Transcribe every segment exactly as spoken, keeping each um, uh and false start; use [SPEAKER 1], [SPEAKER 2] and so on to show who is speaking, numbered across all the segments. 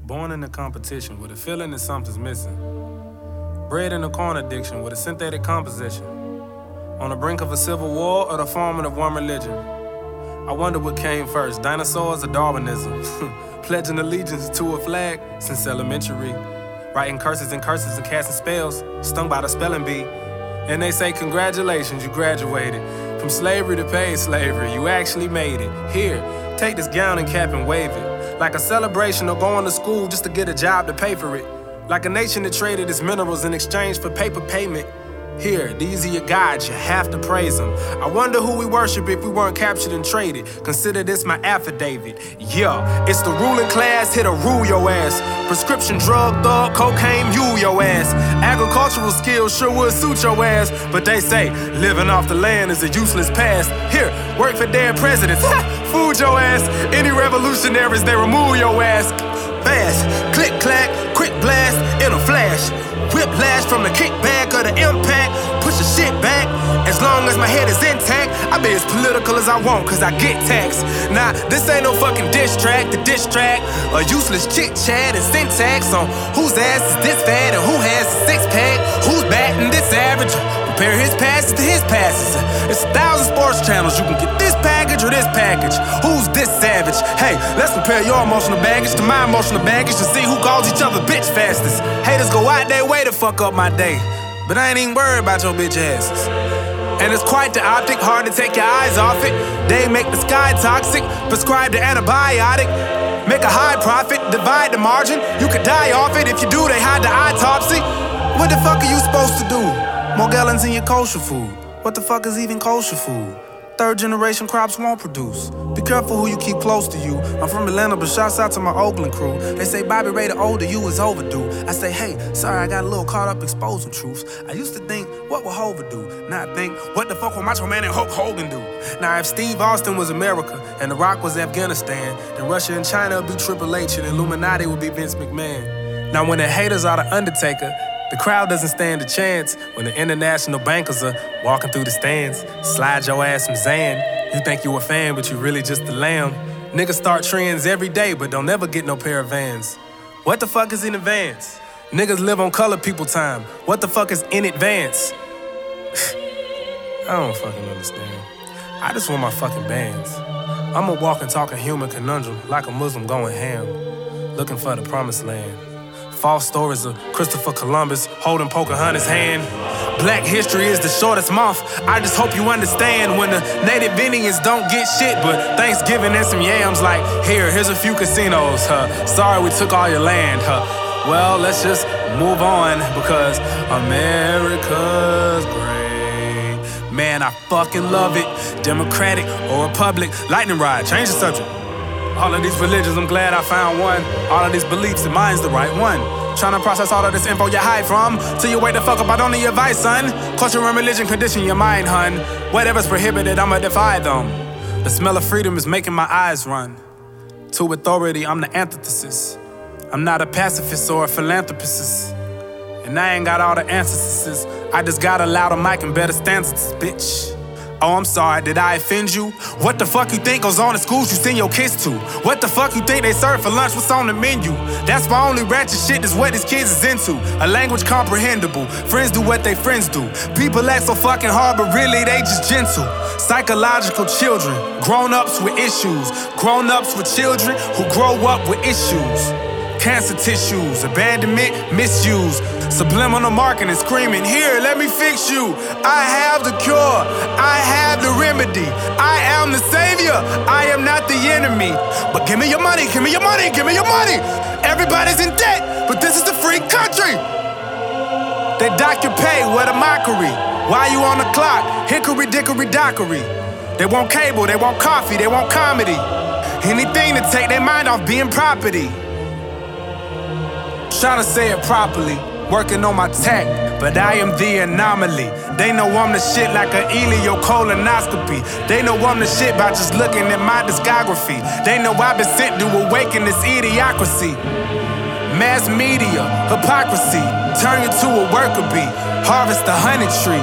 [SPEAKER 1] Born in a competition with a feeling that something's missing. Bred in a corn addiction with a synthetic composition. On the brink of a civil war or the forming of one religion. I wonder what came first, dinosaurs or Darwinism? Pledging allegiance to a flag since elementary. Writing curses and curses and casting spells, stung by the spelling bee. And they say, congratulations, you graduated. From slavery to paid slavery, you actually made it. Here, take this gown and cap and wave it. Like a celebration of going to school just to get a job to pay for it. Like a nation that traded its minerals in exchange for paper payment. Here, these are your gods, you have to praise them. I wonder who we worship if we weren't captured and traded. Consider this my affidavit. Yeah, it's the ruling class here to rule your ass. Prescription drug thug, cocaine mule your ass. Agricultural skills sure would suit your ass. But they say, living off the land is a useless past. Here, work for dead presidents, food your ass. Any revolutionaries, they remove your ass. Fast, click clack, quick blast, in a flash. Whiplash from the kickback or the impact. Push the shit back, as long as my head is intact. I be as political as I want, cause I get taxed. Nah, this ain't no fucking diss track. The diss track, a useless chit chat and syntax on whose ass is this fat and who has a six pack. Who's batting this average? Compare his passes to his passes. It's a thousand sports channels. You can get this package or this package. Who's this savage? Hey, let's compare your emotional baggage to my emotional baggage to see who calls each other bitch fastest. Haters go out their way to fuck up my day, but I ain't even worried about your bitch asses. And it's quite the optic, hard to take your eyes off it. They make the sky toxic, prescribe the antibiotic. Make a high profit, divide the margin. You could die off it, if you do, they hide the autopsy. What the fuck are you supposed to do? More gallons in your kosher food. What the fuck is even kosher food? Third generation crops won't produce. Be careful who you keep close to you. I'm from Atlanta, but shouts out to my Oakland crew. They say Bobby Ray the older you is overdue. I say, hey, sorry, I got a little caught up exposing truths. I used to think, what would Hova do? Now I think, what the fuck would Macho Man and Hulk Hogan do? Now if Steve Austin was America and The Rock was Afghanistan, then Russia and China would be Triple H and Illuminati would be Vince McMahon. Now when the haters are the Undertaker, the crowd doesn't stand a chance when the international bankers are walking through the stands. Slide your ass some Zan. You think you a fan, but you really just a lamb. Niggas start trends every day, but don't ever get no pair of Vans. What the fuck is in advance? Niggas live on color people time. What the fuck is in advance? I don't fucking understand. I just want my fucking bands. I'm a walking, talking human conundrum, like a Muslim going ham, looking for the promised land. False stories of Christopher Columbus holding Pocahontas' hand. Black history is the shortest month. I just hope you understand when the native Indians don't get shit but Thanksgiving and some yams like, here, here's a few casinos, huh? Sorry we took all your land, huh? Well, let's just move on because America's great. Man, I fucking love it. Democratic or Republic, lightning rod, change the subject. All of these religions, I'm glad I found one. All of these beliefs, and mine's the right one. Trying to process all of this info you hide from till you wake the fuck up, I don't need advice, son. Culture and religion condition your mind, hun. Whatever's prohibited, I'ma defy them. The smell of freedom is making my eyes run. To authority, I'm the antithesis. I'm not a pacifist or a philanthropist. And I ain't got all the answers. I just got a louder mic and better stances, bitch. Oh, I'm sorry, did I offend you? What the fuck you think goes on in schools you send your kids to? What the fuck you think they serve for lunch? What's on the menu? That's my only ratchet shit is what these kids is into. A language comprehensible. Friends do what they friends do. People act so fucking hard, but really they just gentle. Psychological children, grown-ups with issues. Grown-ups with children who grow up with issues. Cancer tissues, abandonment, misuse. Subliminal marketing, screaming, here, let me fix you. I have the cure, I have the remedy. I am the savior, I am not the enemy. But give me your money, give me your money, give me your money. Everybody's in debt, but this is the free country. They dock your pay, what a mockery. Why you on the clock? Hickory dickory dockery. They want cable, they want coffee, they want comedy. Anything to take their mind off being property. Trying to say it properly, working on my tact, but I am the anomaly. They know I'm the shit like a colonoscopy. They know I'm the shit by just looking at my discography. They know I've been sent to awaken this idiocracy. Mass media, hypocrisy, turn you to a worker bee, harvest the honey tree.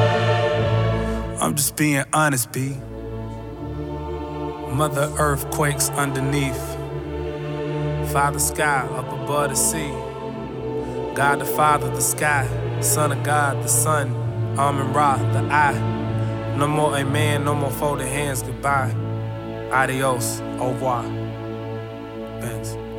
[SPEAKER 1] I'm just being honest, B. Mother Earth quakes underneath. Father sky, up above the sea. God the Father, the sky. Son of God, the Son. Amun Ra, the I. No more amen, no more folded hands, goodbye. Adios, au revoir. Thanks.